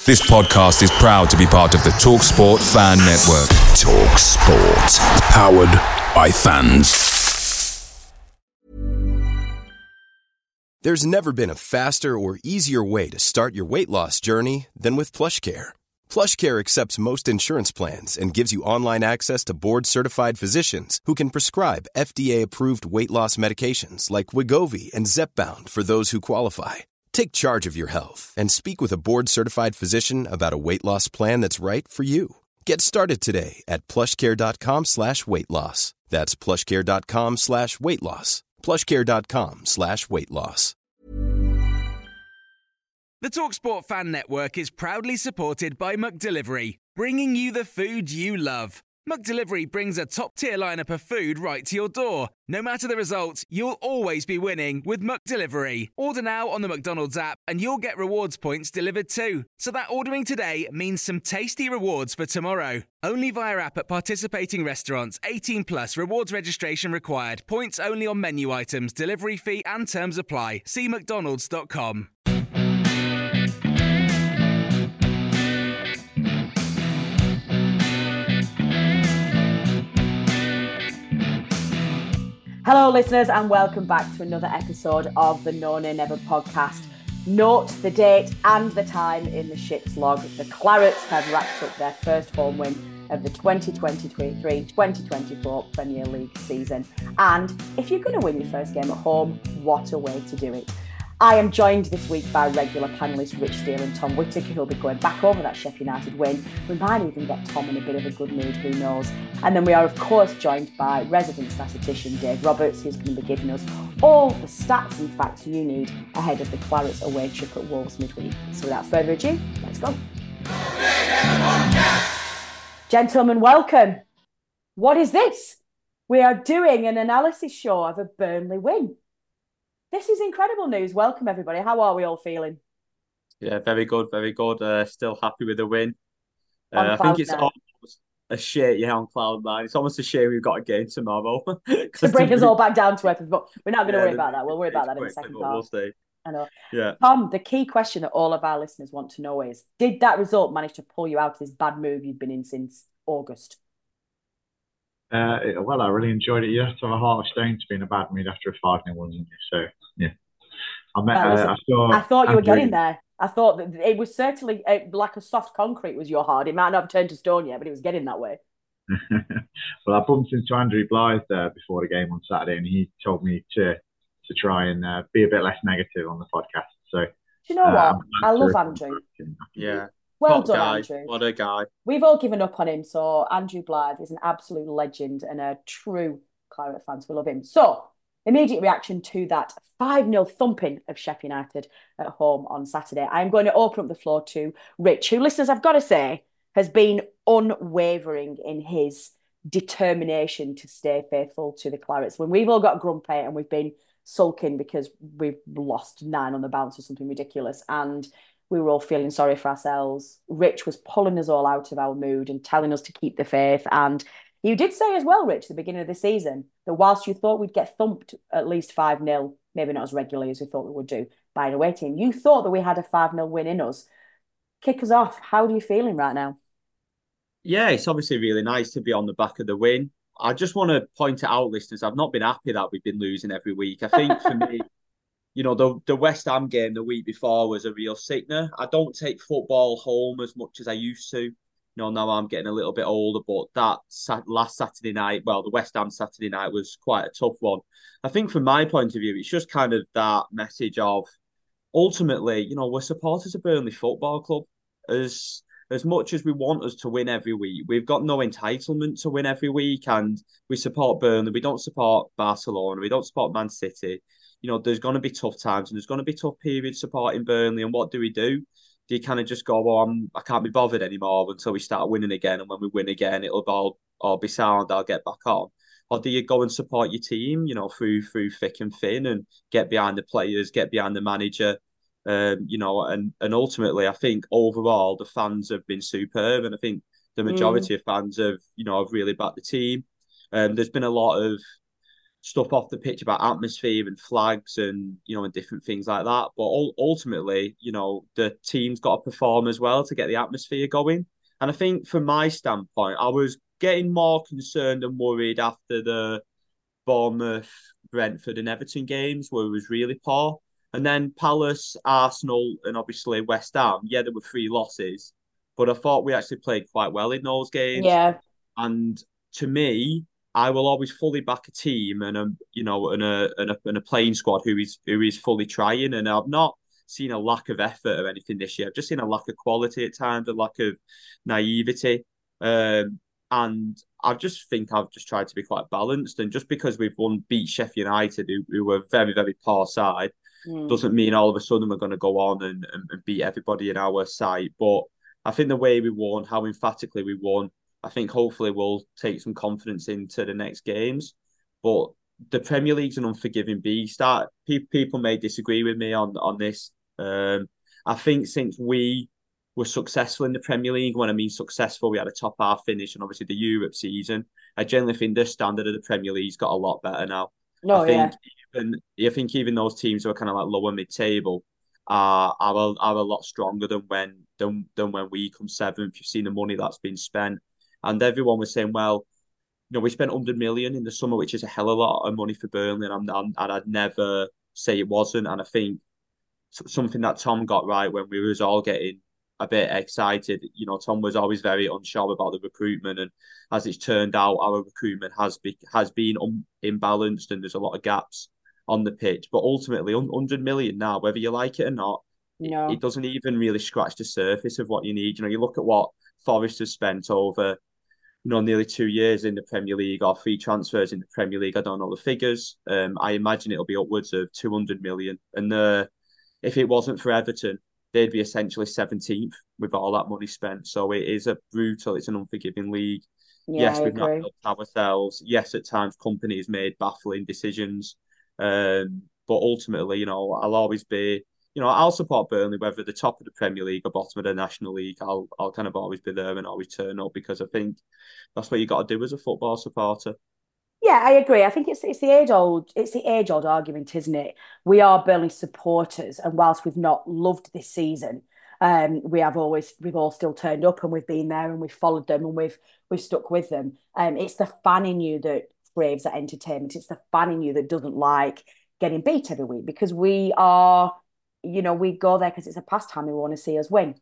This podcast is proud to be part of the TalkSport Fan Network. TalkSport. Powered by fans. There's never been a faster or easier way to start your weight loss journey than with PlushCare. PlushCare accepts most insurance plans and gives you online access to board-certified physicians who can prescribe FDA-approved weight loss medications like Wegovy and Zepbound for those who qualify. Take charge of your health and speak with a board-certified physician about a weight loss plan that's right for you. Get started today at plushcare.com/weight loss. That's plushcare.com/weight loss. plushcare.com/weight loss. The TalkSport Fan Network is proudly supported by McDelivery, bringing you the food you love. McDelivery brings a top-tier lineup of food right to your door. No matter the result, you'll always be winning with McDelivery. Order now on the McDonald's app and you'll get rewards points delivered too. So that ordering today means some tasty rewards for tomorrow. Only via app at participating restaurants. 18 plus. Rewards registration required. Points only on menu items. Delivery fee and terms apply. See mcdonalds.com. Hello listeners and welcome back to another episode of the No Nay Never podcast. Note the date and the time in the shits log. The Clarets have wrapped up their first home win of the 2023-2024 Premier League season. And if you're going to win your first game at home, what a way to do it. I am joined this week by regular panellists Rich Steele and Tom Whittaker, who'll be going back over that Sheffield United win. We might even get Tom in a bit of a good mood, who knows. And then we are, of course, joined by resident statistician Dave Roberts, who's going to be giving us all the stats and facts you need ahead of the Clarets away trip at Wolves midweek. So without further ado, let's go. Gentlemen, welcome. What is this? We are doing an analysis show of a Burnley win. This is incredible news. Welcome, everybody. How are we all feeling? Yeah, very good, very good. Still happy with the win. I think it's almost a shame, on cloud nine. It's almost a shame we've got a game tomorrow. To bring us all back down to earth, but we're not going to worry about that. We'll worry about that in the second part. We'll see. I know. Yeah. Tom, the key question that all of our listeners want to know is, did that result manage to pull you out of this bad mood you've been in since August? Well, I really enjoyed it. You have to have a heart of stone to be in a bad mood after a 5-0 win, didn't you? So, yeah. I thought you were getting there. I thought that it was certainly like a soft concrete was your heart. It might not have turned to stone yet, but it was getting that way. Well, I bumped into Andrew Blythe before the game on Saturday, and he told me to try and be a bit less negative on the podcast. So, do you know what? I love Andrew. Yeah. Well Top done, guy. Andrew. What a guy. We've all given up on him, so Andrew Blythe is an absolute legend and a true Claret fan. We love him. So, immediate reaction to that 5-0 thumping of Sheffield United at home on Saturday. I'm going to open up the floor to Rich, who, listeners, I've got to say, has been unwavering in his determination to stay faithful to the Clarets. When we've all got grumpy and we've been sulking because we've lost 9 on the bounce or something ridiculous, and we were all feeling sorry for ourselves, Rich was pulling us all out of our mood and telling us to keep the faith. And you did say as well, Rich, at the beginning of the season, that whilst you thought we'd get thumped at least 5-0, maybe not as regularly as we thought we would do, by an away team, you thought that we had a 5-0 win in us. Kick us off. How are you feeling right now? Yeah, it's obviously really nice to be on the back of the win. I just want to point it out, listeners, I've not been happy that we've been losing every week. I think for me, the West Ham game the week before was a real sickener. I don't take football home as much as I used to. Now I'm getting a little bit older, but that last Saturday night, the West Ham Saturday night was quite a tough one. I think from my point of view, it's just kind of that message of, ultimately, we're supporters of Burnley Football Club. As much as we want us to win every week, we've got no entitlement to win every week, and we support Burnley. We don't support Barcelona. We don't support Man City. There's going to be tough times and there's going to be tough periods supporting Burnley. And what do? Do you kind of just go, well, I can't be bothered anymore until we start winning again. And when we win again, it'll all be sound. I'll get back on. Or do you go and support your team, through thick and thin, and get behind the players, get behind the manager, and ultimately, I think overall the fans have been superb, and I think the majority of fans have really backed the team. There's been a lot of stuff off the pitch about atmosphere and flags and and different things like that. But ultimately, the team's got to perform as well to get the atmosphere going. And I think from my standpoint, I was getting more concerned and worried after the Bournemouth, Brentford, and Everton games where it was really poor. And then Palace, Arsenal, and obviously West Ham. Yeah, there were 3 losses, but I thought we actually played quite well in those games. Yeah. And to me, I will always fully back a team and a playing squad who is fully trying. And I've not seen a lack of effort or anything this year. I've just seen a lack of quality at times, a lack of naivety. And I just think I've just tried to be quite balanced. And just because we've beat Sheffield United, who were a very, very poor side, doesn't mean all of a sudden we're going to go on and beat everybody in our sight. But I think the way we won, how emphatically we won, I think hopefully we'll take some confidence into the next games. But the Premier League's an unforgiving beast. People may disagree with me on this. I think since we were successful in the Premier League, when I mean successful, we had a top half finish and obviously the Europe season. I generally think the standard of the Premier League's got a lot better now. No, I think even those teams who are kind of like lower mid table are a lot stronger than when we come seventh. You've seen the money that's been spent. And everyone was saying, well, we spent 100 million in the summer, which is a hell of a lot of money for Burnley, and I'd never say it wasn't. And I think something that Tom got right when we was all getting a bit excited. Tom was always very unsure about the recruitment, and as it's turned out, our recruitment has been imbalanced, and there's a lot of gaps on the pitch. But ultimately, 100 million now, whether you like it or not, it doesn't even really scratch the surface of what you need. You look at what Forest has spent over nearly 2 years in the Premier League, or 3 transfers in the Premier League. I don't know the figures. I imagine it'll be upwards of 200 million. And if it wasn't for Everton, they'd be essentially 17th with all that money spent. So it's an unforgiving league. Yeah, yes, we've not helped ourselves. Yes, at times companies made baffling decisions. But ultimately, I'll always be, I'll support Burnley, whether the top of the Premier League or bottom of the National League. I'll kind of always be there and always turn up, because I think that's what you got to do as a football supporter. Yeah, I agree. I think it's the age old argument, isn't it? We are Burnley supporters, and whilst we've not loved this season, we've all still turned up, and we've been there, and we've followed them, and we've stuck with them. It's the fan in you that craves that entertainment. It's the fan in you that doesn't like getting beat every week, because we are, we go there because it's a pastime. We want to see us win.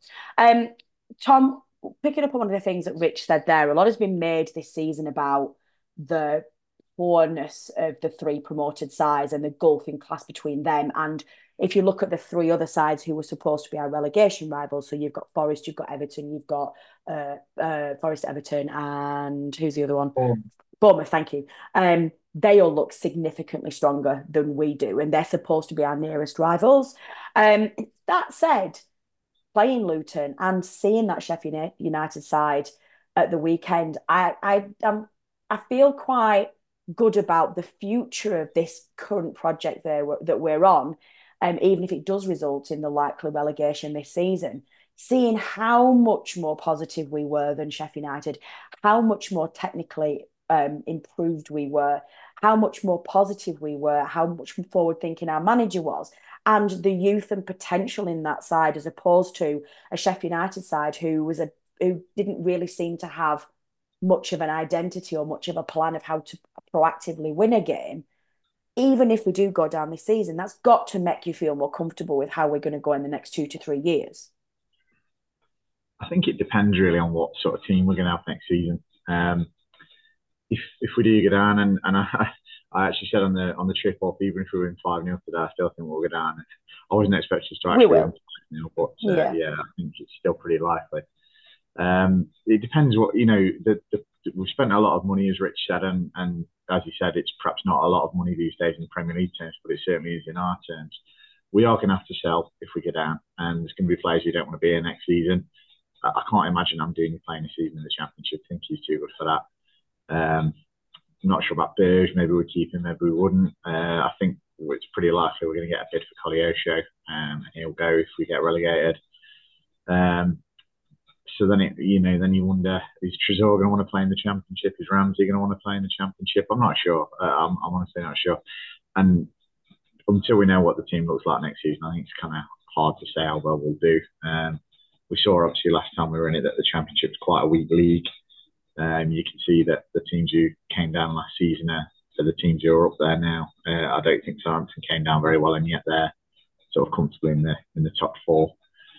Tom, picking up on one of the things that Rich said there, a lot has been made this season about the poorness of the 3 promoted sides and the gulf in class between them. And if you look at the 3 other sides who were supposed to be our relegation rivals, so you've got Forest, you've got Everton, you've got Forest, Everton, and who's the other one? Bournemouth, thank you. They all look significantly stronger than we do, and they're supposed to be our nearest rivals. That said, playing Luton and seeing that Sheffield United side at the weekend, I feel quite good about the future of this current project that we're on, even if it does result in the likely relegation this season. Seeing how much more positive we were than Sheffield United, how much more technically improved we were, how much more positive we were, how much forward thinking our manager was, and the youth and potential in that side, as opposed to a Sheffield United side who didn't really seem to have much of an identity or much of a plan of how to proactively win a game. Even if we do go down this season, that's got to make you feel more comfortable with how we're going to go in the next 2 to 3 years. I think it depends really on what sort of team we're going to have next season. If we do go down, and I actually said on the trip off, even if we win 5-0 today, I still think we'll go down. I wasn't expecting us to actually win 5-0, but yeah, I think it's still pretty likely. It depends what we've spent a lot of money, as Rich said, and as he said, it's perhaps not a lot of money these days in Premier League terms, but it certainly is in our terms. We are going to have to sell if we go down, and there's going to be players who don't want to be here next season. I can't imagine I'm doing playing a season in the Championship. I think he's too good for that. I'm not sure about Burge. Maybe we'd keep him, maybe we wouldn't. I think it's pretty likely we're going to get a bid for Koleosho, and he'll go if we get relegated. So then then you wonder, is Trésor going to want to play in the Championship? Is Ramsey going to want to play in the Championship? I'm not sure. I'm honestly not sure. And until we know what the team looks like next season, I think it's kind of hard to say how well we'll do. We saw obviously last time we were in it that the Championship's quite a weak league. You can see that the teams who came down last season are the teams who are up there now. I don't think Southampton came down very well, and yet they're sort of comfortably in the top four.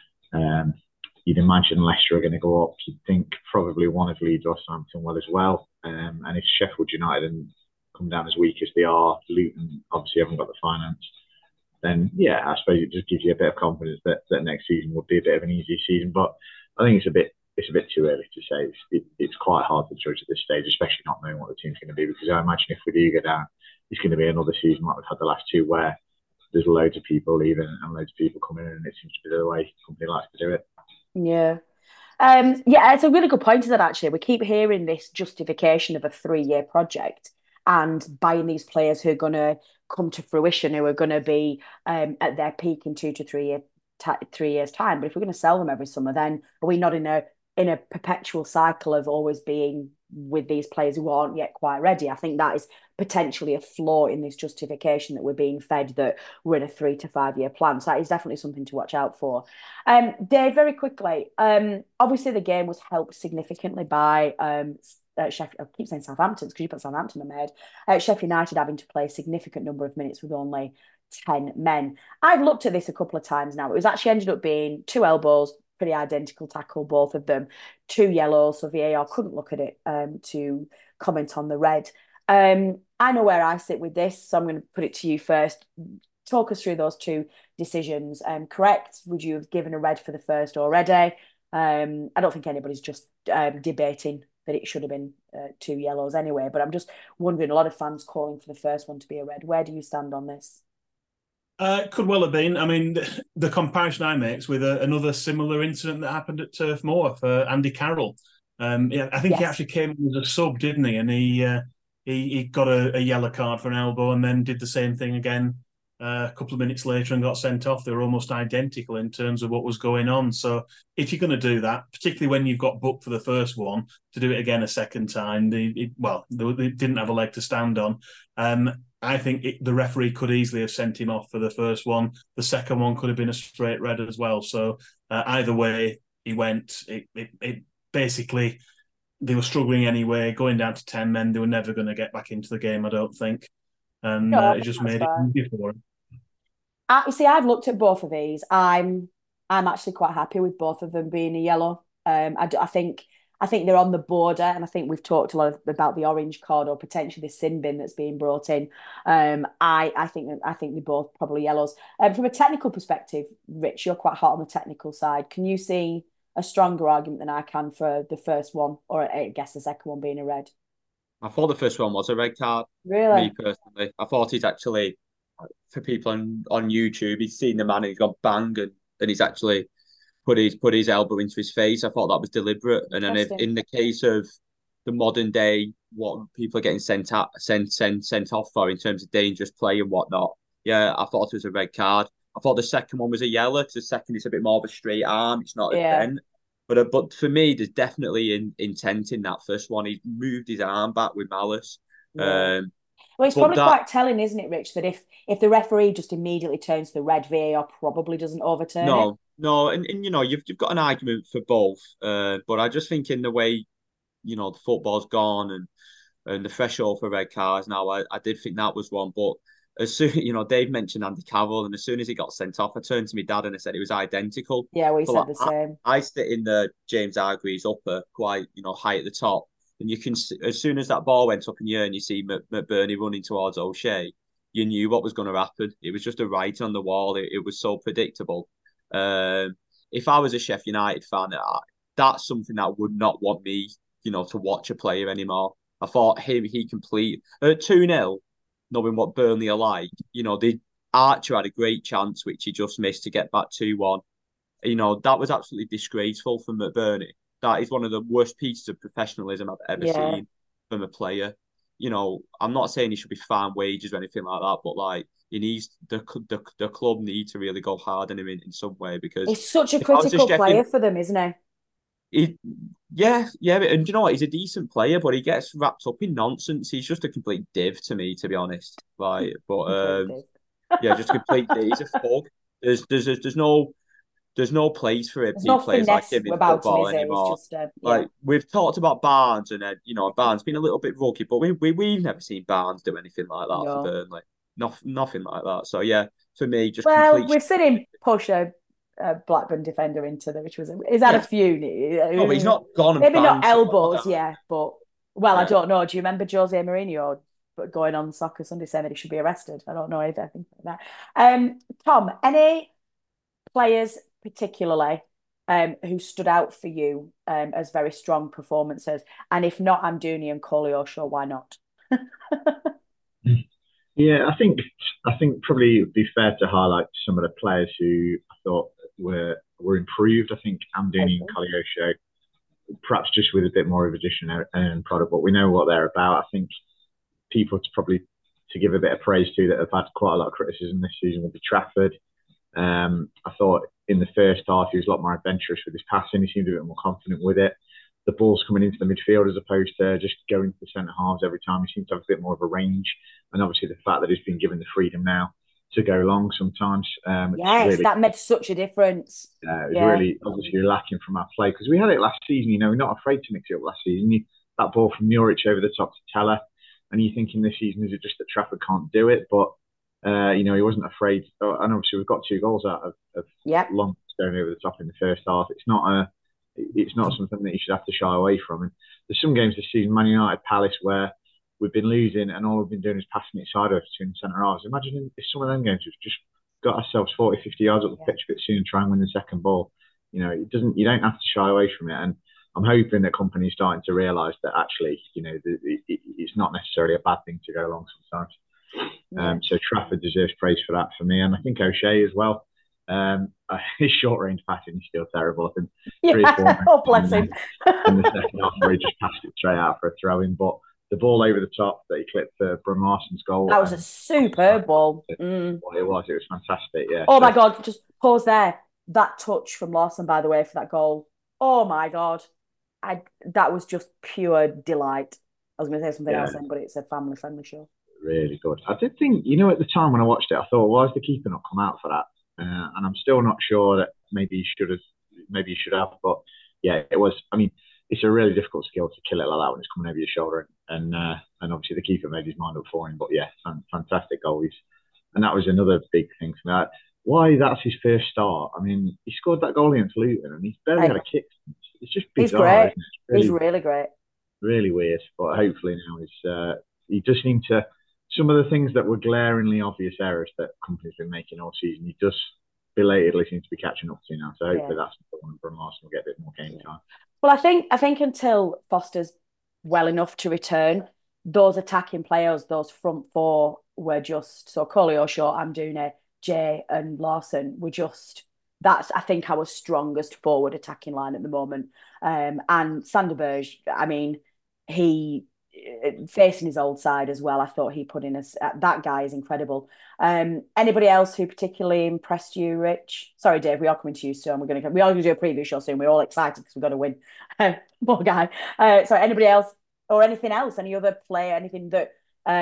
You'd imagine Leicester are going to go up. You'd think probably one of Leeds or Southampton will as well. And if Sheffield United come down as weak as they are, Luton obviously haven't got the finance, then yeah, I suppose it just gives you a bit of confidence that next season would be a bit of an easier season. But I think it's a bit too early to say. It's quite hard to judge at this stage, especially not knowing what the team's going to be, because I imagine if we do go down, it's going to be another season like we've had the last two, where there's loads of people leaving and loads of people coming in, and it seems to be the way the company likes to do it. Yeah. It's a really good point to that, actually. We keep hearing this justification of a 3-year project and buying these players who are going to come to fruition, who are going to be at their peak in 2 to 3 years' time. But if we're going to sell them every summer, then are we not in a perpetual cycle of always being with these players who aren't yet quite ready? I think that is potentially a flaw in this justification that we're being fed that we're in a 3 to 5 year plan. So that is definitely something to watch out for. Dave, very quickly, obviously the game was helped significantly by Sheffield. I keep saying Southampton because you put Southampton in my head. Sheffield United having to play a significant number of minutes with only 10 men. I've looked at this a couple of times now. It was actually ended up being 2 elbows, pretty identical tackle, both of them, 2 yellows. So VAR couldn't look at it to comment on the red. I know where I sit with this, so I'm going to put it to you first. Talk us through those 2 decisions. Correct? Would you have given a red for the first already? I don't think anybody's just debating that it should have been 2 yellows anyway, but I'm just wondering, a lot of fans calling for the first one to be a red. Where do you stand on this? Could well have been. I mean, the comparison I make is with another similar incident that happened at Turf Moor for Andy Carroll. I think he actually came in as a sub, didn't he? And he got a yellow card for an elbow, and then did the same thing again a couple of minutes later and got sent off. They were almost identical in terms of what was going on. So if you're going to do that, particularly when you've got booked for the first one, to do it again a second time, they didn't have a leg to stand on. I think the referee could easily have sent him off for the first one. The second one could have been a straight red as well. So either way he went, it basically, they were struggling anyway, going down to 10 men. They were never going to get back into the game, I don't think. And it just made it easier for them. You see, I've looked at both of these. I'm actually quite happy with both of them being a yellow. I think they're on the border, and I think we've talked a lot about the orange card or potentially the sin bin that's being brought in. I think they're both probably yellows. From a technical perspective, Rich, you're quite hot on the technical side. Can you see a stronger argument than I can for the first one, or I guess the second one being a red? I thought the first one was a red card. Really? Me personally, I thought he's actually, for people on YouTube, he's seen the man and he's gone bang, and he's actually put his elbow into his face. I thought that was deliberate. And then if, in the case of the modern day, what people are getting sent off for in terms of dangerous play and whatnot, yeah, I thought it was a red card. I thought the second one was a yellow. The second is a bit more of a straight arm. It's not a bent. But for me, there's definitely intent in that first one. He moved his arm back with malice. Yeah. Well, it's probably quite telling, isn't it, Rich, that if the referee just immediately turns to the red, VAR probably doesn't overturn it. No, and you've got an argument for both, but I just think in the way the football's gone and the threshold for red cards now, I did think that was one. But as soon Dave mentioned Andy Carroll, and as soon as he got sent off, I turned to my dad and I said it was identical. Yeah, we said the same. I sit in the James Hargreaves upper, quite high at the top. And you can, as soon as that ball went up in the air and you see McBurney running towards O'Shea, you knew what was going to happen. It was just a writing on the wall. It was so predictable. If I was a Sheffield United fan, that's something that would not want me, to watch a player anymore. I thought he complete 2-0, knowing what Burnley are like. Archer had a great chance, which he just missed to get back 2-1. That was absolutely disgraceful from McBurney. That is one of the worst pieces of professionalism I've ever seen from a player. I'm not saying he should be fined wages or anything like that, but he needs the club need to really go hard on him in some way, because he's such a critical player for them, isn't he? he, yeah, and you know what? He's a decent player, but he gets wrapped up in nonsense. He's just a complete div to me, to be honest. Like, but yeah, just a complete div. He's a thug. There's no place for There's no players like finesse him in about him, football is it? It's anymore. just Like we've talked about Barnes, and Barnes been a little bit rookie, but we've never seen Barnes do anything like that for no. Burnley. Nothing like that. So yeah, for me, just Well, complete. we've seen him push a Blackburn defender into the, which was he's had a few. No, but he's not gone and maybe not banged elbows, someone. yeah, but I don't know. Do you remember Jose Mourinho going on Soccer Sunday saying that he should be arrested? I don't know either. I think like that. Tom, any players particularly who stood out for you as very strong performances? And if not Amdouni and Koleosho, why not? Yeah, I think probably it would be fair to highlight some of the players who I thought were improved. I think Amdouni and Koleosho, perhaps just with a bit more of addition and product, but we know what they're about. I think people to give a bit of praise to that have had quite a lot of criticism this season will be Trafford. I thought in the first half he was a lot more adventurous with his passing. He seemed a bit more confident with it. The ball's coming into the midfield as opposed to just going to the centre halves every time. He seems to have a bit more of a range. And obviously the fact that he's been given the freedom now to go long sometimes. Yes, really, that made such a difference. It's really obviously lacking from our play because we had it last season. We're not afraid to mix it up last season. That ball from Muric over the top to Teller. And you're thinking this season, is it just that Trafford can't do it? But, he wasn't afraid. And obviously we've got 2 goals out of long going over the top in the first half. It's not something that you should have to shy away from. And there's some games this season, Man United, Palace, where we've been losing and all we've been doing is passing it sideways between centre halves. Imagine if some of them games we've just got ourselves 40, 50 yards up the pitch a bit soon and try and win the second ball. You don't have to shy away from it. And I'm hoping that companies starting to realise that actually, it's not necessarily a bad thing to go long sometimes. So Trafford deserves praise for that for me. And I think O'Shea as well. His short range passing is still terrible. I think 3 or 4 bless him. in the second half where he just passed it straight out for a throw in. But the ball over the top that he clipped for Brun Larsen's goal. That was a superb ball. It was fantastic, yeah. Oh my God, just pause there. That touch from Larsen, by the way, for that goal. Oh my God. That was just pure delight. I was going to say something else then, but it's a family-friendly show. Really good. I did think, at the time when I watched it, I thought, why has the keeper not come out for that? And I'm still not sure that maybe he should have. But yeah, it was. I mean, it's a really difficult skill to kill it like that when it's coming over your shoulder. And obviously the keeper made his mind up for him. But yeah, fantastic goal. And that was another big thing for me. Why that's his first start? I mean, he scored that goal against Luton and he's barely had a kick. It's just bizarre. He's great. He's really great. Really weird. But hopefully now he does seem to. Some of the things that were glaringly obvious errors that companies have been making all season, he just belatedly seems to be catching up to now. So hopefully that's the one Brun Larsen will get a bit more game time. Well, I think until Foster's well enough to return, those attacking players, those front 4 were just so Koleosho, Amdouni, Jay and Larsen were just that's I think our strongest forward attacking line at the moment. And Sander Berge, I mean, he facing his old side as well. I thought he put in that guy is incredible. Anybody else who particularly impressed you, Rich? Sorry, Dave, we are coming to you soon. We are going to do a preview show soon. We're all excited because we've got to win. Poor guy. So anybody else or anything else? Any other player? Anything that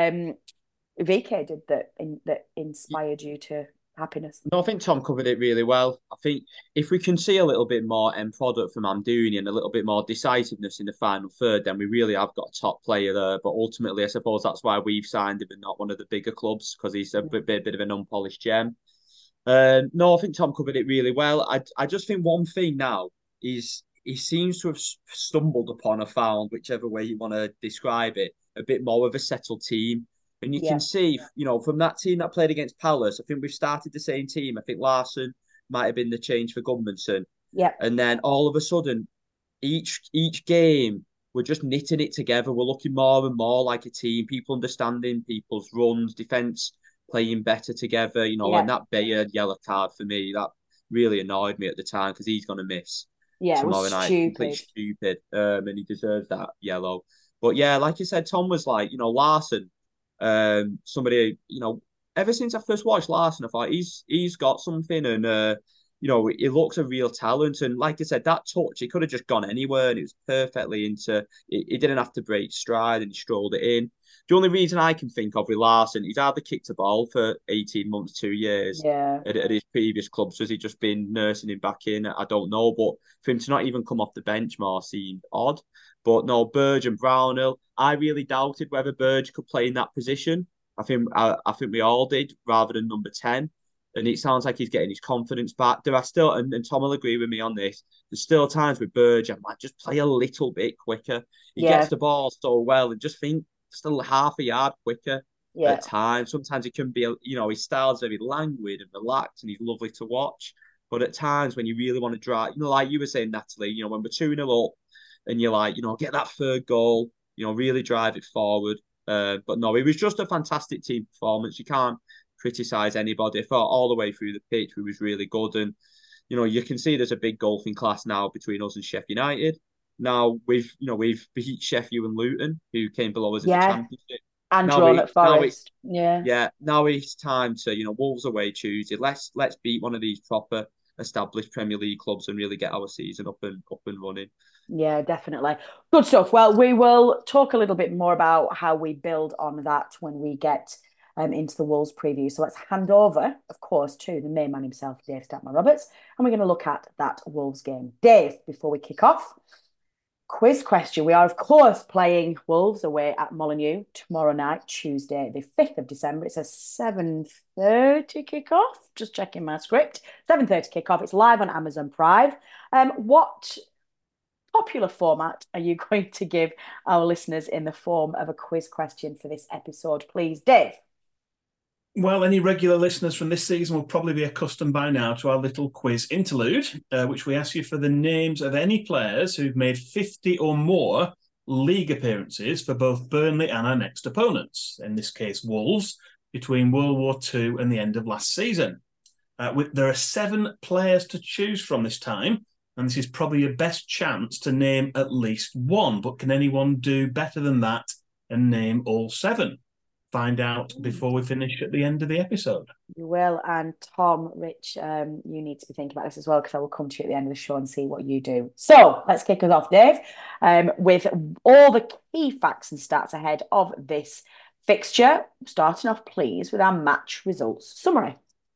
VK did that inspired you to happiness? No, I think Tom covered it really well. I think if we can see a little bit more end product from Amdouni and a little bit more decisiveness in the final third, then we really have got a top player there. But ultimately, I suppose that's why we've signed him and not one of the bigger clubs, because he's a bit of an unpolished gem. No, I think Tom covered it really well. I just think one thing now is he seems to have stumbled upon or found, whichever way you want to describe it, a bit more of a settled team. And you can see, from that team that played against Palace, I think we've started the same team. I think Larsen might have been the change for Gudmundsson. Yeah. And then all of a sudden, each game, we're just knitting it together. We're looking more and more like a team. People understanding people's runs, defence, playing better together. And that Bayer yellow card for me, that really annoyed me at the time because he's going to miss tomorrow night. Completely stupid. And he deserves that yellow. But yeah, like you said, Tom was like, Larsen. Somebody, ever since I first watched Larsen, I thought he's got something, and he looks a real talent. And like I said, that touch, he could have just gone anywhere and it was perfectly into, he didn't have to break stride and he strolled it in. The only reason I can think of with Larsson, he's either kicked a ball for 18 months, 2 years at his previous clubs. Has he just been nursing him back in? I don't know. But for him to not even come off the bench more seemed odd. But no, Burge and Brownhill, I really doubted whether Burge could play in that position. I think we all did, rather than number 10. And it sounds like he's getting his confidence back. There are still, and Tom will agree with me on this, there's still times with Burge, I might just play a little bit quicker. He gets the ball so well and just think still half a yard quicker at times. Sometimes it can be, his style's very languid and relaxed and he's lovely to watch. But at times when you really want to drive, like you were saying, Natalie, when we're 2-0 up and you're like, get that third goal, really drive it forward. But no, it was just a fantastic team performance. You can't criticise anybody. I thought all the way through the pitch, we was really good. And, you can see there's a big golfing class now between us and Sheffield United. Now we've beat Sheffield and Luton, who came below us in the Championship. And drawn at Forest. Now it's time to, Wolves away Tuesday. Let's beat one of these proper established Premier League clubs and really get our season up and running. Yeah, definitely. Good stuff. Well, we will talk a little bit more about how we build on that when we get into the Wolves preview. So let's hand over, of course, to the main man himself, Dave Statman-Roberts, and we're going to look at that Wolves game. Dave, before we kick off, quiz question. We are, of course, playing Wolves away at Molineux tomorrow night, Tuesday, the 5th of December. It's a 7:30 kickoff. Just checking my script. 7:30 kickoff. It's live on Amazon Prime. What popular format are you going to give our listeners in the form of a quiz question for this episode, please, Dave? Well, any regular listeners from this season will probably be accustomed by now to our little quiz interlude, which we ask you for the names of any players who've made 50 or more league appearances for both Burnley and our next opponents, in this case Wolves, between World War II and the end of last season. There are 7 players to choose from this time, and this is probably your best chance to name at least one, but can anyone do better than that and name all 7? Find out before we finish at the end of the episode. You will. And Tom, Rich, you need to be thinking about this as well, because I will come to you at the end of the show and see what you do. So let's kick us off, Dave, with all the key facts and stats ahead of this fixture. Starting off, please, with our match results summary.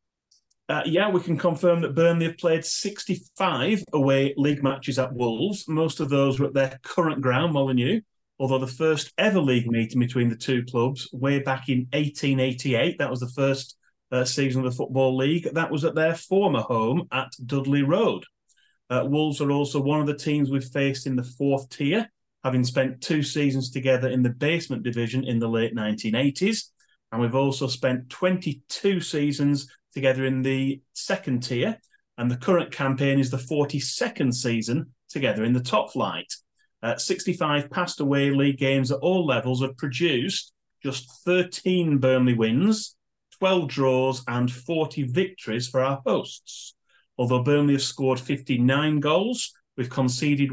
We can confirm that Burnley have played 65 away league matches at Wolves. Most of those were at their current ground, Molineux. Although the first ever league meeting between the two clubs, way back in 1888, that was the first season of the Football League, that was at their former home at Dudley Road. Wolves are also one of the teams we've faced in the 4th tier, having spent 2 seasons together in the basement division in the late 1980s. And we've also spent 22 seasons together in the 2nd tier. And the current campaign is the 42nd season together in the top flight. 65 past away league games at all levels have produced just 13 Burnley wins, 12 draws and 40 victories for our hosts. Although Burnley have scored 59 goals, we've conceded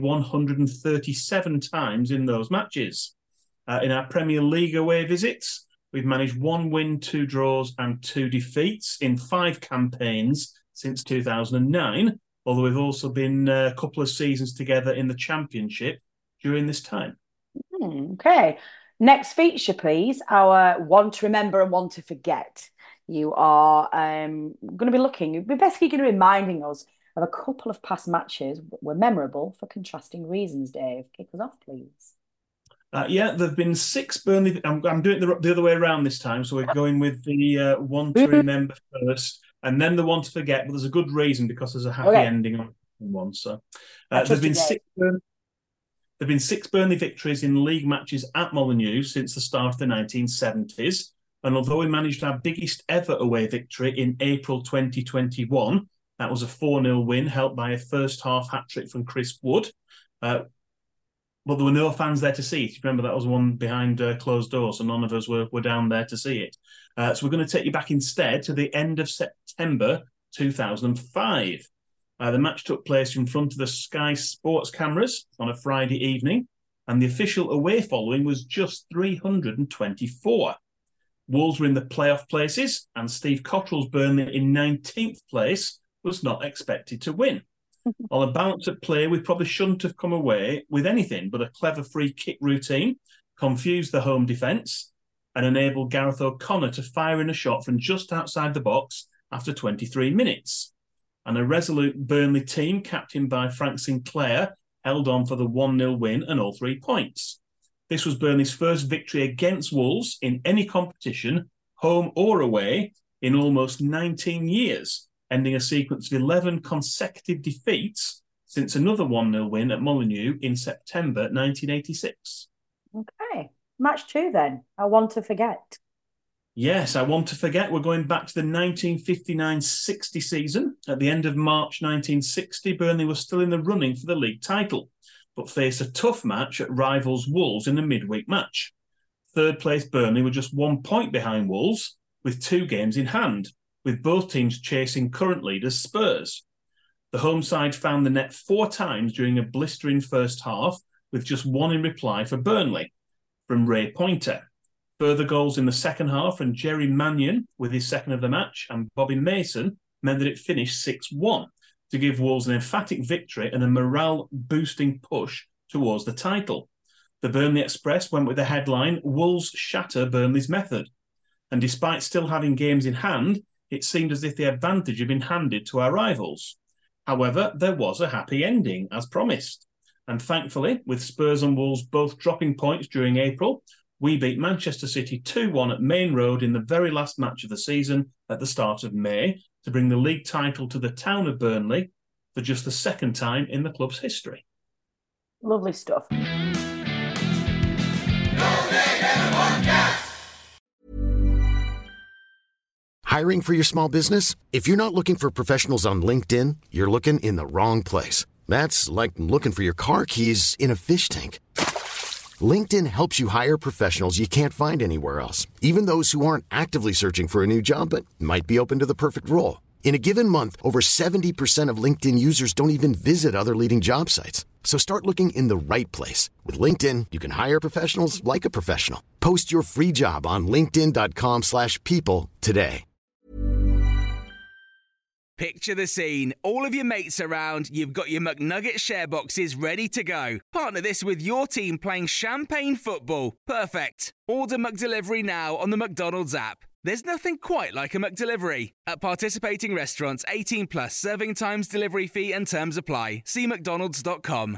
137 times in those matches. In our Premier League away visits, we've managed 1 win, 2 draws and 2 defeats in 5 campaigns since 2009, although we've also been a couple of seasons together in the Championship during this time. Okay. Next feature, please. Our one to remember and one to forget. You are going to be looking, you're basically going to be reminding us of a couple of past matches that were memorable for contrasting reasons, Dave. Kick us off, please. There have been 6 Burnley. I'm doing it the other way around this time, so we're going with the one to remember first and then the one to forget, but there's a good reason because there's a happy ending on one. So there've been 6 There have been 6 Burnley victories in league matches at Molineux since the start of the 1970s. And although we managed our biggest ever away victory in April 2021, that was a 4-0 win, helped by a first half hat-trick from Chris Wood. But there were no fans there to see it. Remember, that was one behind closed doors, so none of us were down there to see it. So we're going to take you back instead to the end of September 2005. The match took place in front of the Sky Sports cameras on a Friday evening, and the official away following was just 324. Wolves were in the playoff places, and Steve Cottrell's Burnley in 19th place was not expected to win. On a balance at play, we probably shouldn't have come away with anything but a clever free kick routine, confused the home defence, and enabled Gareth O'Connor to fire in a shot from just outside the box after 23 minutes. And a resolute Burnley team, captained by Frank Sinclair, held on for the 1-0 win and all 3 points. This was Burnley's first victory against Wolves in any competition, home or away, in almost 19 years, ending a sequence of 11 consecutive defeats since another 1-0 win at Molineux in September 1986. Okay. Match 2 then. I want to forget. Yes, I want to forget. We're going back to the 1959-60 season. At the end of March 1960, Burnley was still in the running for the league title, but faced a tough match at rivals Wolves in a midweek match. Third place Burnley were just 1 point behind Wolves, with 2 games in hand, with both teams chasing current leaders Spurs. The home side found the net 4 times during a blistering first half, with just 1 in reply for Burnley, from Ray Pointer. Further goals in the second half from Jerry Mannion, with his second of the match, and Bobby Mason, meant that it finished 6-1, to give Wolves an emphatic victory and a morale-boosting push towards the title. The Burnley Express went with the headline, "Wolves shatter Burnley's method." And despite still having games in hand, it seemed as if the advantage had been handed to our rivals. However, there was a happy ending, as promised. And thankfully, with Spurs and Wolves both dropping points during April, we beat Manchester City 2-1 at Main Road in the very last match of the season at the start of May to bring the league title to the town of Burnley for just the second time in the club's history. Lovely stuff. Hiring for your small business? If you're not looking for professionals on LinkedIn, you're looking in the wrong place. That's like looking for your car keys in a fish tank. LinkedIn helps you hire professionals you can't find anywhere else, even those who aren't actively searching for a new job but might be open to the perfect role. In a given month, over 70% of LinkedIn users don't even visit other leading job sites. So start looking in the right place. With LinkedIn, you can hire professionals like a professional. Post your free job on linkedin.com/people today. Picture the scene. All of your mates around, you've got your McNugget share boxes ready to go. Partner this with your team playing champagne football. Perfect. Order McDelivery now on the McDonald's app. There's nothing quite like a McDelivery. At participating restaurants, 18 plus, serving times, delivery fee and terms apply. See mcdonalds.com.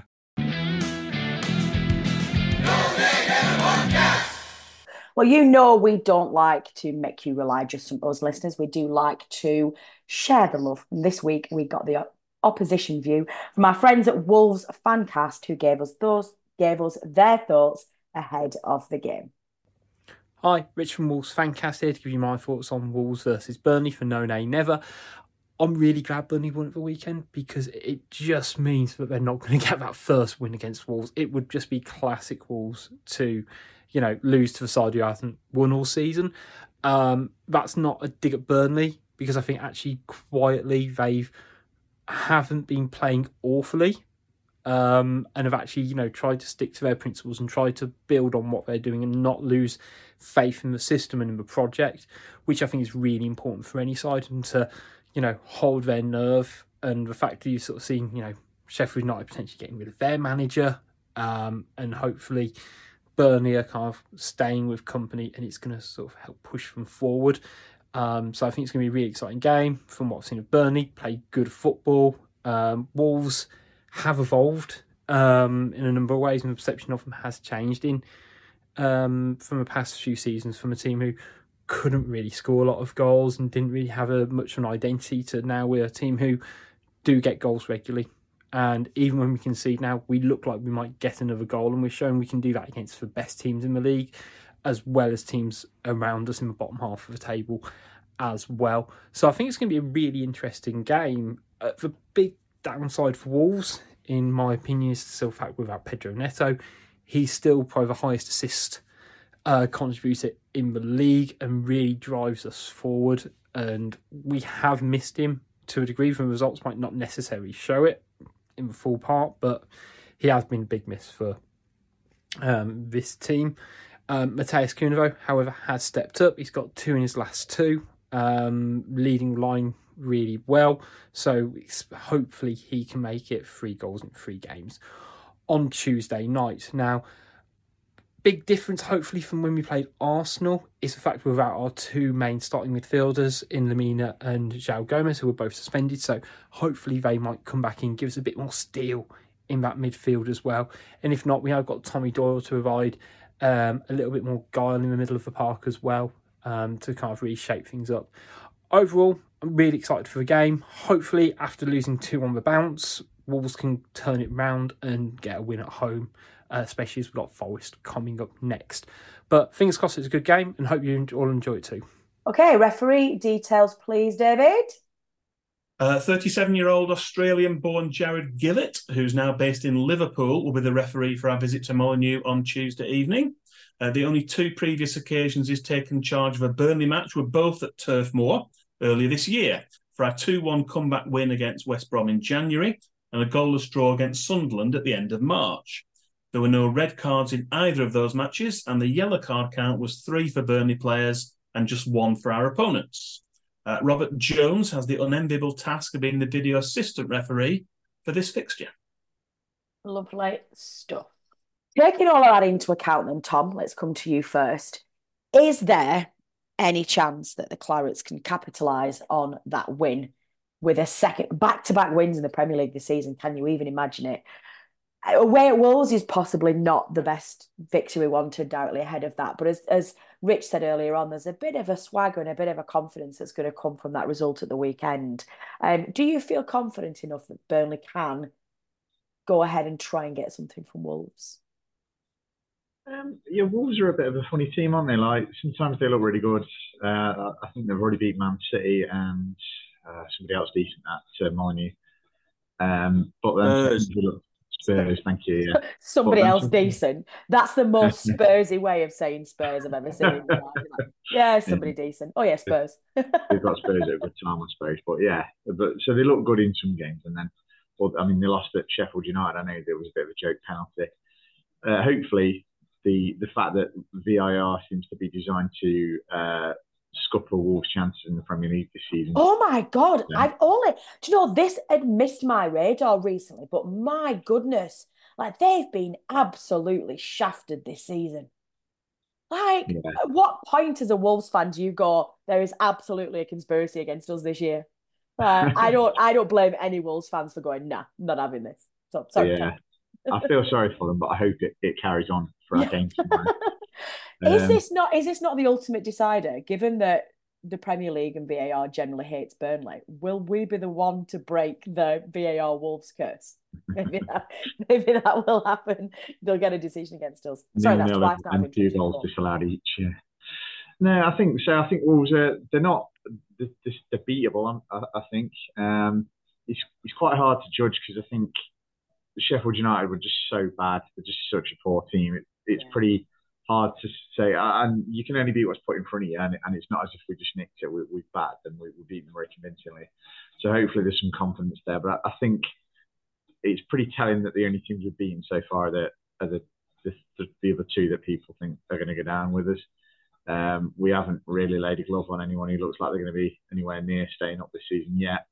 Well, you know we don't like to make you rely just on us listeners. We do like to share the love. And this week we got the opposition view from our friends at Wolves Fancast, who gave us their thoughts ahead of the game. Hi, Rich from Wolves Fancast here to give you my thoughts on Wolves versus Burnley for No Nay Never. I'm really glad Burnley won at the weekend because it just means that they're not going to get that first win against Wolves. It would just be classic Wolves to, lose to the side who hasn't won all season. That's not a dig at Burnley because I think actually quietly they haven't been playing awfully and have actually, tried to stick to their principles and try to build on what they're doing and not lose faith in the system and in the project, which I think is really important for any side, and to, hold their nerve. And the fact that you've sort of seen, Sheffield United potentially getting rid of their manager, and hopefully Burnley are kind of staying with company, and it's going to sort of help push them forward. So I think it's going to be a really exciting game from what I've seen of Burnley. Play good football. Wolves have evolved in a number of ways, and the perception of them has changed from the past few seasons, from a team who couldn't really score a lot of goals and didn't really have much of an identity, to now we're a team who do get goals regularly. And even when we concede now, we look like we might get another goal, and we've shown we can do that against the best teams in the league, as well as teams around us in the bottom half of the table as well. So I think it's going to be a really interesting game. The big downside for Wolves, in my opinion, is still the fact without Pedro Neto, he's still probably the highest assist contributor in the league and really drives us forward. And we have missed him to a degree. The results might not necessarily show it in the full part, but he has been a big miss for this team. Matheus Cunha, however, has stepped up. He's got 2 in his last 2, leading line really well. So hopefully he can make it 3 goals in 3 games on Tuesday night. Now, big difference, hopefully, from when we played Arsenal is the fact we're without our 2 main starting midfielders in Lemina and João Gomes, who were both suspended. So hopefully they might come back in, give us a bit more steel in that midfield as well. And if not, we have got Tommy Doyle to provide a little bit more guile in the middle of the park as well, to kind of really shape things up. Overall, I'm really excited for the game. Hopefully, after losing 2 on the bounce, Wolves can turn it round and get a win at home, especially as we've got Forest coming up next. But fingers crossed it's a good game, and hope you all enjoy it too. Okay, referee details, please, David. 37-year-old Australian-born Jared Gillett, who's now based in Liverpool, will be the referee for our visit to Molineux on Tuesday evening. The only 2 previous occasions he's taken charge of a Burnley match were both at Turf Moor earlier this year, for our 2-1 comeback win against West Brom in January and a goalless draw against Sunderland at the end of March. There were no red cards in either of those matches, and the yellow card count was 3 for Burnley players and just 1 for our opponents. Robert Jones has the unenviable task of being the video assistant referee for this fixture. Lovely stuff. Taking all of that into account then, Tom, let's come to you first. Is there any chance that the Clarets can capitalise on that win with a second back-to-back wins in the Premier League this season? Can you even imagine it? Away at Wolves is possibly not the best victory we wanted directly ahead of that. But as Rich said earlier on, there's a bit of a swagger and a bit of a confidence that's going to come from that result at the weekend. Do you feel confident enough that Burnley can go ahead and try and get something from Wolves? Wolves are a bit of a funny team, aren't they? Like, sometimes they look really good. I think they've already beat Man City and somebody else decent at Molineux. But then Spurs, thank you. Yeah. Somebody else decent. That's the most Spursy way of saying Spurs I've ever seen. Somebody decent. Oh yeah, Spurs. They've got Spurs at a good time, I suppose. But so they look good in some games, and then, they lost at Sheffield United. I know there was a bit of a joke penalty. Hopefully, the fact that VAR seems to be designed to scupper Wolves' chances in the Premier League this season. Oh my God. This had missed my radar recently, but my goodness, they've been absolutely shafted this season. At what point as a Wolves fan do you go, there is absolutely a conspiracy against us this year? I don't blame any Wolves fans for going, nah, not having this. So sorry. Yeah. I feel sorry for them, but I hope it carries on for our game tomorrow. Is this not the ultimate decider, given that the Premier League and VAR generally hates Burnley? Will we be the one to break the VAR Wolves curse? Maybe that will happen. They'll get a decision against us. Sorry, that's twice now. And 2 goals disallowed each. Yeah. No, I think so. I think Wolves they're not they're beatable. I think it's quite hard to judge because I think Sheffield United were just so bad. They're just such a poor team. It's pretty hard to say, and you can only beat what's put in front of you, and it's not as if we just nicked it. We've battered them, we've beaten them very convincingly. So hopefully there's some confidence there. But I think it's pretty telling that the only teams we've beaten so far are the other 2 that people think are going to go down with us. We haven't really laid a glove on anyone who looks like they're going to be anywhere near staying up this season yet.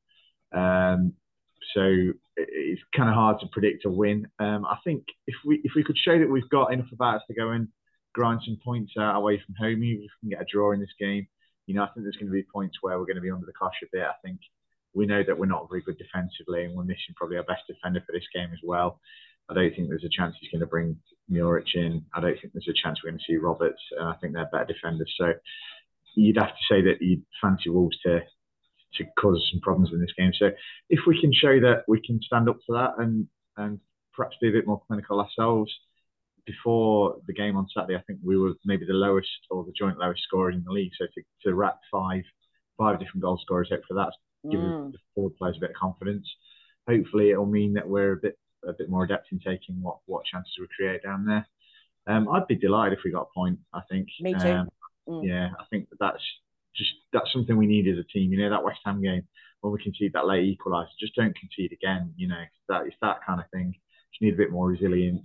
So it's kind of hard to predict a win. I think if we could show that we've got enough about us to go and grind some points out away from home, even if we can get a draw in this game, I think there's going to be points where we're going to be under the cosh a bit. I think we know that we're not very good defensively, and we're missing probably our best defender for this game as well. I don't think there's a chance he's going to bring Muric in. I don't think there's a chance we're going to see Roberts. I think they're better defenders. So you'd have to say that you'd fancy Wolves to cause some problems in this game. So if we can show that we can stand up to that and perhaps be a bit more clinical ourselves, before the game on Saturday, I think we were maybe the lowest or the joint lowest scorer in the league. So to rack five different goal scorers, hopefully that's giving the forward players a bit of confidence. Hopefully it'll mean that we're a bit more adept in taking what chances we create down there. I'd be delighted if we got a point, I think. Me too. Yeah, I think that's something we need as a team. That West Ham game, when we concede that late equaliser, just don't concede again. It's that kind of thing. Just need a bit more resilience.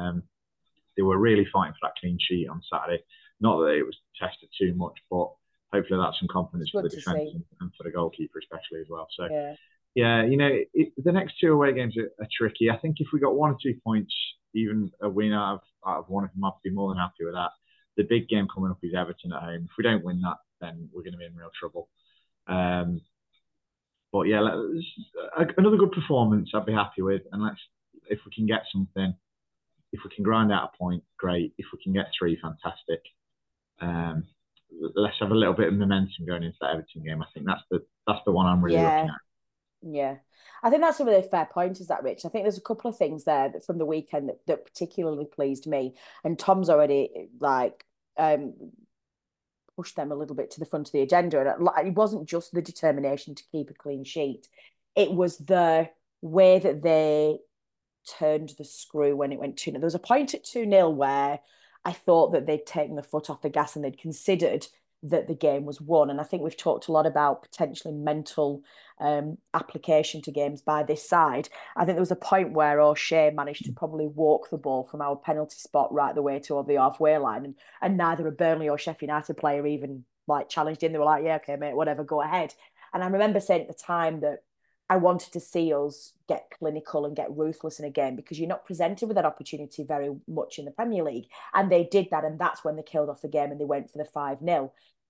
They were really fighting for that clean sheet on Saturday. Not that it was tested too much, but hopefully that's some confidence for the defence and for the goalkeeper especially as well. So yeah, the next 2 away games are tricky. I think if we got 1 or 2 points, even a win out of one of them, I'd be more than happy with that. The big game coming up is Everton at home. If we don't win that, then we're going to be in real trouble. But yeah, another good performance I'd be happy with. And if we can get something, if we can grind out a point, great. If we can get 3, fantastic. Let's have a little bit of momentum going into that Everton game. I think that's the one I'm really looking at. Yeah, I think that's a really fair point, is that, Rich? I think there's a couple of things there from the weekend that particularly pleased me, and Tom's already pushed them a little bit to the front of the agenda. And it wasn't just the determination to keep a clean sheet; it was the way that they turned the screw when it went 2-0. There was a point at 2-0 where I thought that they'd taken the foot off the gas and they'd considered that the game was won. And I think we've talked a lot about potentially mental application to games by this side. I think there was a point where O'Shea managed to probably walk the ball from our penalty spot right the way to the halfway line, and neither a Burnley or Sheffield United player even challenged him. They were like, yeah, okay, mate, whatever, go ahead. And I remember saying at the time that I wanted to see us get clinical and get ruthless in a game, because you're not presented with that opportunity very much in the Premier League. And they did that, and that's when they killed off the game and they went for the 5-0.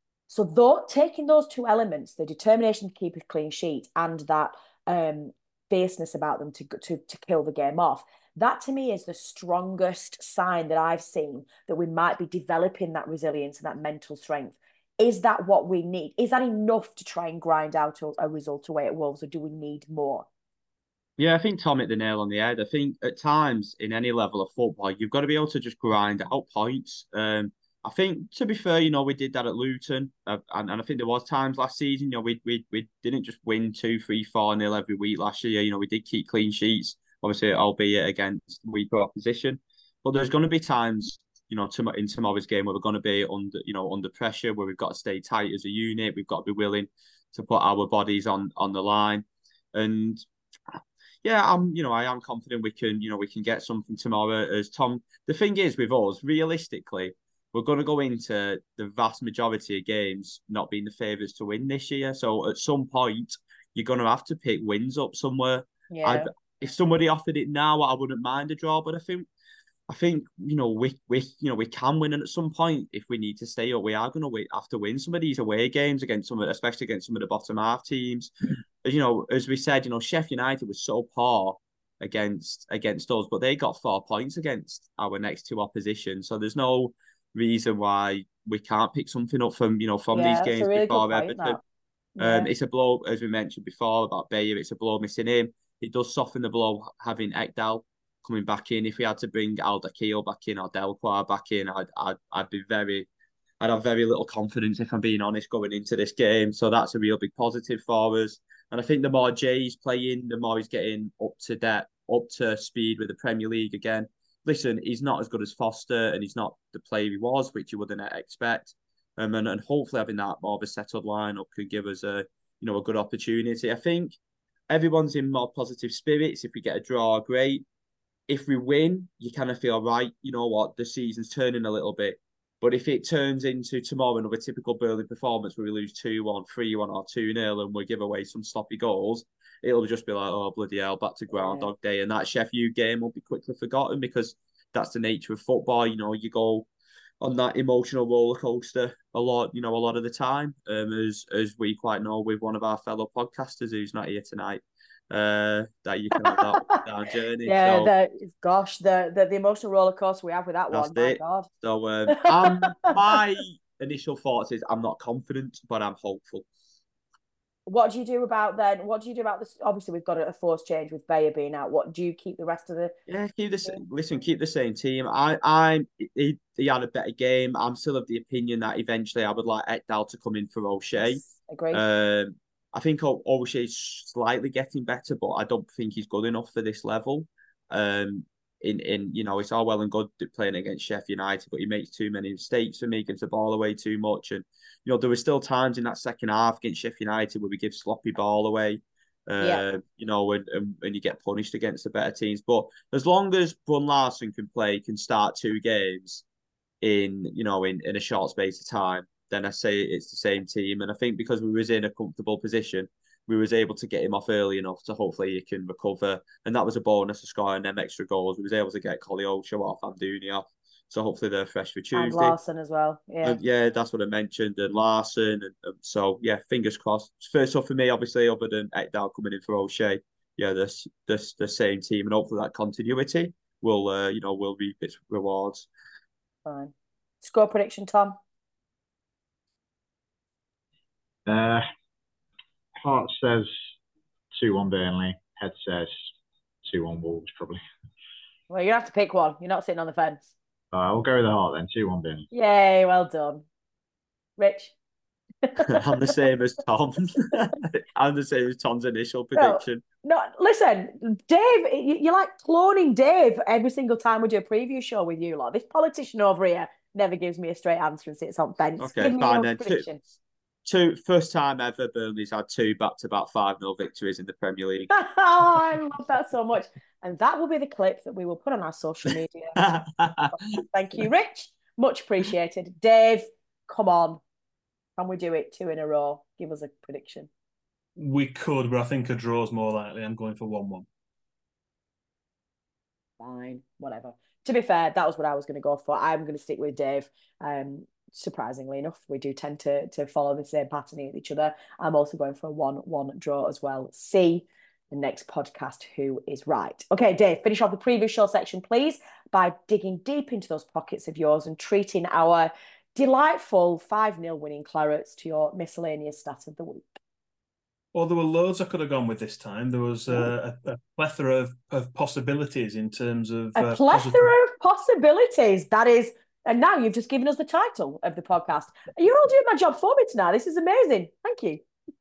So taking those 2 elements, the determination to keep a clean sheet and that fierceness about them to kill the game off, that to me is the strongest sign that I've seen that we might be developing that resilience and that mental strength. Is that what we need? Is that enough to try and grind out a result away at Wolves, or do we need more? Yeah, I think Tom hit the nail on the head. I think at times in any level of football, you've got to be able to just grind out points. I think, to be fair, we did that at Luton, and I think there was times last season, we didn't just win 2-3, 4-0 every week last year. We did keep clean sheets, obviously, albeit against weaker opposition. But there's going to be times, in tomorrow's game where we're going to be under pressure, where we've got to stay tight as a unit. We've got to be willing to put our bodies on the line, and yeah, I am confident we can get something tomorrow. As Tom, the thing is with us, realistically, we're going to go into the vast majority of games not being the favourites to win this year. So at some point, you're going to have to pick wins up somewhere. Yeah. If somebody offered it now, I wouldn't mind a draw. But I think we can win, and at some point, if we need to stay up, we are going to have to win some of these away games especially against some of the bottom half teams. As we said, Sheffield United was so poor against us, but they got 4 points against our next 2 opposition. So there's no reason why we can't pick something up from these games really before point, Everton. It's a blow, as we mentioned before about Bayer. It's a blow missing him. It does soften the blow having Ekdal coming back in. If we had to bring Al-Dakhil back in or Delquar back in, I'd have very little confidence, if I'm being honest, going into this game. So that's a real big positive for us. And I think the more Jay's playing, the more he's getting up to speed with the Premier League again. Listen, he's not as good as Foster, and he's not the player he was, which you wouldn't expect. And hopefully having that more of a settled lineup could give us a good opportunity. I think everyone's in more positive spirits. If we get a draw, great. If we win, you kind of feel right. You know what, the season's turning a little bit. But if it turns into tomorrow another typical Burnley performance where we lose 2-1, 3-1 or 2-0 and we give away some sloppy goals, it'll just be like, oh, bloody hell, back to Groundhog Day. And that Sheffield game will be quickly forgotten, because that's the nature of football. You go on that emotional roller coaster a lot of the time, as we quite know with one of our fellow podcasters who's not here tonight. That you can have that down journey. Yeah, the emotional roller coaster we have with that one. My God. So my initial thoughts is I'm not confident, but I'm hopeful. What do you do about this? Obviously, we've got a forced change with Bayer being out. What do you keep the rest of the? Yeah, keep the same team. He had a better game. I'm still of the opinion that eventually I would like Ekdal to come in for O'Shea. Yes, agree. I think O'Shea's slightly getting better, but I don't think he's good enough for this level. It's all well and good playing against Sheffield United, but he makes too many mistakes for me, gives the ball away too much. And, there were still times in that second half against Sheffield United where we give sloppy ball away, and you get punished against the better teams. But as long as Brun Larsen can start 2 games in a short space of time, then I say it's the same team. And I think because we was in a comfortable position, we was able to get him off early enough to hopefully he can recover. And that was a bonus to scoring them extra goals. We was able to get Koleosho off and Dooney off. So hopefully they're fresh for Tuesday. And Larson as well. Yeah. And yeah, that's what I mentioned. And Larson. And so, yeah, fingers crossed. First off for me, obviously, other than Ekdal coming in for O'Shea, yeah, the same team. And hopefully that continuity will reap its rewards. Fine. Score prediction, Tom? Heart says 2-1 Burnley. Head says 2-1 Wolves, probably. Well, you have to pick one. You're not sitting on the fence. I'll go with the heart then. 2-1 Burnley. Yay, well done. Rich? I'm the same as Tom. I'm the same as Tom's initial prediction. No, listen, Dave, you're like cloning Dave every single time we do a preview show with you. Like this politician over here never gives me a straight answer and sits on fence. Okay, fine then. First time ever Burnley's had 2 back-to-back 5-0 victories in the Premier League. Oh, I love that so much. And that will be the clip that we will put on our social media. Thank you, Rich. Much appreciated. Dave, come on. Can we do it 2 in a row? Give us a prediction. We could, but I think a draw is more likely. I'm going for 1-1. Fine, whatever. To be fair, that was what I was going to go for. I'm going to stick with Dave. Surprisingly enough, we do tend to follow the same pattern with each other. I'm also going for a 1-1 draw as well. See the next podcast who is right. Okay, Dave, finish off the preview show section, please, by digging deep into those pockets of yours and treating our delightful 5-0 winning Clarets to your miscellaneous stat of the week. Well, there were loads I could have gone with this time. There was a plethora of possibilities in terms of... A plethora of possibilities. That is... And now you've just given us the title of the podcast. You're all doing my job for me tonight. This is amazing. Thank you.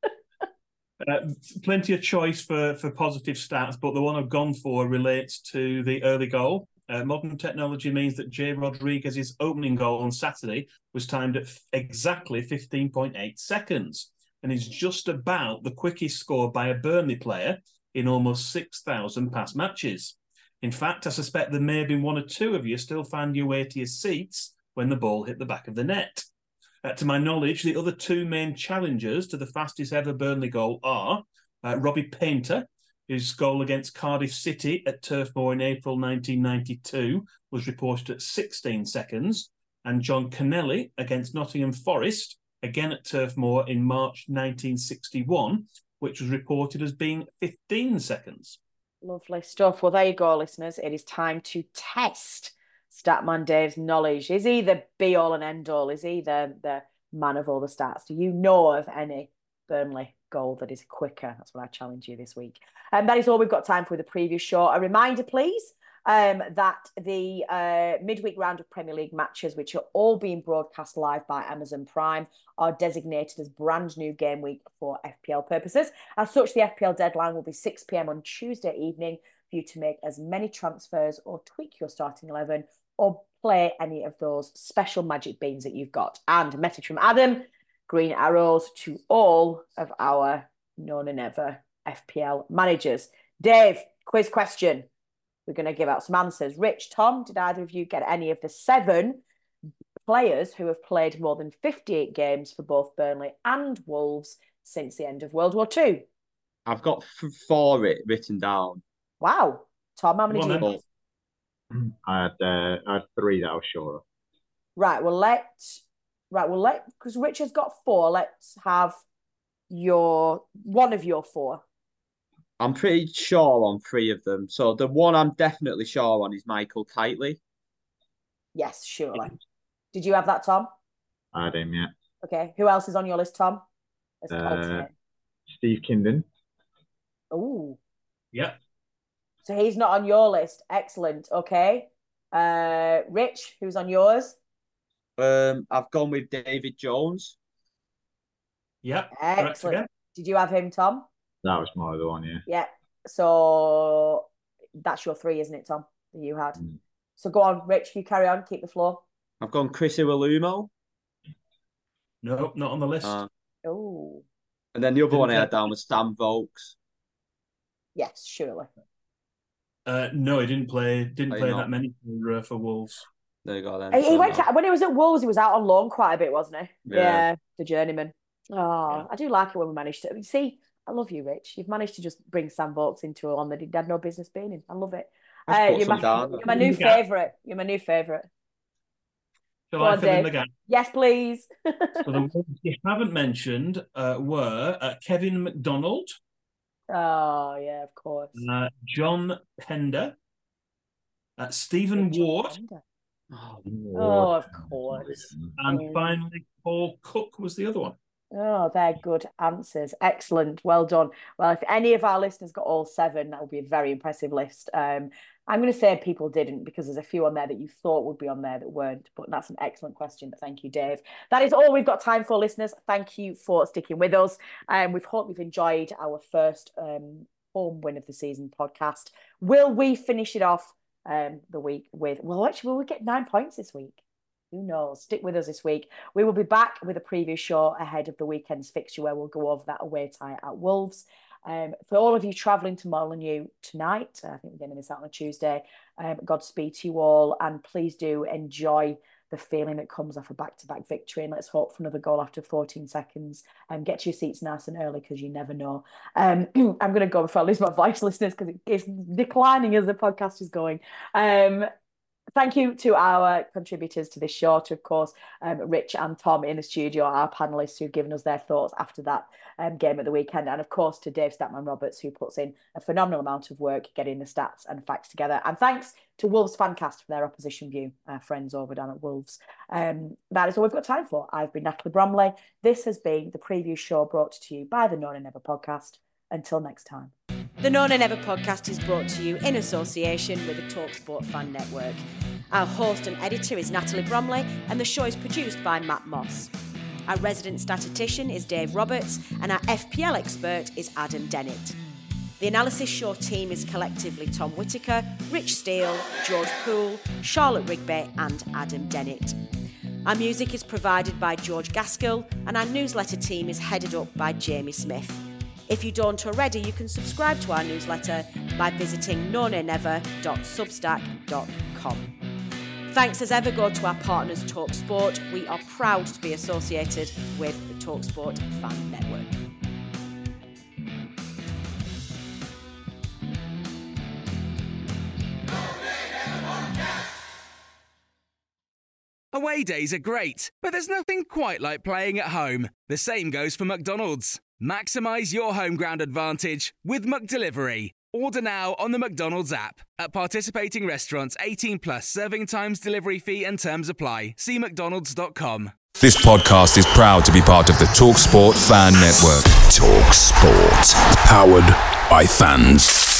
Plenty of choice for positive stats, but the one I've gone for relates to the early goal. Modern technology means that Jay Rodriguez's opening goal on Saturday was timed at exactly 15.8 seconds and is just about the quickest score by a Burnley player in almost 6,000 past matches. In fact, I suspect there may have been 1 or 2 of you still found your way to your seats when the ball hit the back of the net. To my knowledge, the other 2 main challengers to the fastest ever Burnley goal are Robbie Painter, whose goal against Cardiff City at Turf Moor in April 1992 was reported at 16 seconds, and John Kennelly against Nottingham Forest, again at Turf Moor in March 1961, which was reported as being 15 seconds. Lovely stuff. Well, there you go, listeners. It is time to test Statman Dave's knowledge. Is he the be-all and end-all? Is he the man of all the stats? Do you know of any Burnley goal that is quicker? That's what I challenge you this week. And that is all we've got time for the preview show. A reminder, please, that the midweek round of Premier League matches, which are all being broadcast live by Amazon Prime, are designated as brand new game week for FPL purposes. As such, the FPL deadline will be 6 p.m. on Tuesday evening for you to make as many transfers or tweak your starting 11 or play any of those special magic beans that you've got. And a message from Adam, green arrows to all of our known and ever FPL managers. Dave, quiz question. We're going to give out some answers. Rich, Tom, did either of you get any of the 7 players who have played more than 58 games for both Burnley and Wolves since the end of World War II? I've got 4 written down. Wow. Tom, how many do you have? I had 3 that I was sure of. Right, because Rich has got 4, let's have one of your 4. I'm pretty sure on 3 of them. So the one I'm definitely sure on is Michael Kightly. Yes, surely. Did you have that, Tom? I had him, yeah. Okay. Who else is on your list, Tom? Steve Kindon. Oh. Yeah. So he's not on your list. Excellent. Okay. Rich, who's on yours? I've gone with David Jones. Yeah. Excellent. Did you have him, Tom? That was my other one, yeah. Yeah. So that's your 3, isn't it, Tom, that you had? Mm. So go on, Rich, you carry on, keep the floor. I've gone Chris Iwelumo. No, not on the list. Oh. And then the other one I had down was Stan Vokes. Yes, surely. No, he didn't play that many for Wolves. There you go then. He went when he was at Wolves, he was out on loan quite a bit, wasn't he? Yeah, the journeyman. Oh, I do like it when we manage to see. I love you, Rich. You've managed to just bring Sam Vokes into one that he had no business being in. I love it. You're my new favourite. You're my new favourite. Shall I fill in the gap? Yes, please. So the ones you haven't mentioned were Kevin McDonald. Oh, yeah, of course. John Pender. Stephen Ward. Oh, of course. And finally, Paul Cook was the other one. Oh, they're good answers. Excellent. Well done. Well, if any of our listeners got all 7, that would be a very impressive list. I'm going to say people didn't, because there's a few on there that you thought would be on there that weren't. But that's an excellent question. Thank you, Dave. That is all we've got time for, listeners. Thank you for sticking with us. We hope you've enjoyed our first home win of the season podcast. Will we finish it off the week with... Well, actually, will we get 9 points this week? Who knows? Stick with us this week. We will be back with a preview show ahead of the weekend's fixture where we'll go over that away tie at Wolves. For all of you travelling to Molineux tonight, I think we're getting this out on a Tuesday, Godspeed to you all, and please do enjoy the feeling that comes off a back-to-back victory, and let's hope for another goal after 14 seconds and get to your seats nice and early, because you never know. I'm going to go before I lose my voice, listeners, because it's declining as the podcast is going. Thank you to our contributors to this show, to, of course, Rich and Tom in the studio, our panellists who've given us their thoughts after that game at the weekend. And, of course, to Dave Statman-Roberts, who puts in a phenomenal amount of work getting the stats and facts together. And thanks to Wolves Fancast for their opposition view, our friends over down at Wolves. That is all we've got time for. I've been Natalie Bromley. This has been the preview show brought to you by the No Nay Never podcast. Until next time. The No Nay Never podcast is brought to you in association with the TalkSport Fan Network. Our host and editor is Natalie Bromley, and the show is produced by Matt Moss. Our resident statistician is Dave Roberts, and our FPL expert is Adam Dennett. The Analysis Show team is collectively Tom Whittaker, Rich Steele, George Poole, Charlotte Rigby, and Adam Dennett. Our music is provided by George Gaskell, and our newsletter team is headed up by Jamie Smith. If you don't already, you can subscribe to our newsletter by visiting nonaynever.substack.com. Thanks as ever go to our partners TalkSport. We are proud to be associated with the TalkSport Fan Network. Away days are great, but there's nothing quite like playing at home. The same goes for McDonald's. Maximise your home ground advantage with McDelivery. Order now on the McDonald's app. At participating restaurants, 18 plus serving times, delivery fee and terms apply. See mcdonalds.com. This podcast is proud to be part of the TalkSport Fan Network. TalkSport. Powered by fans.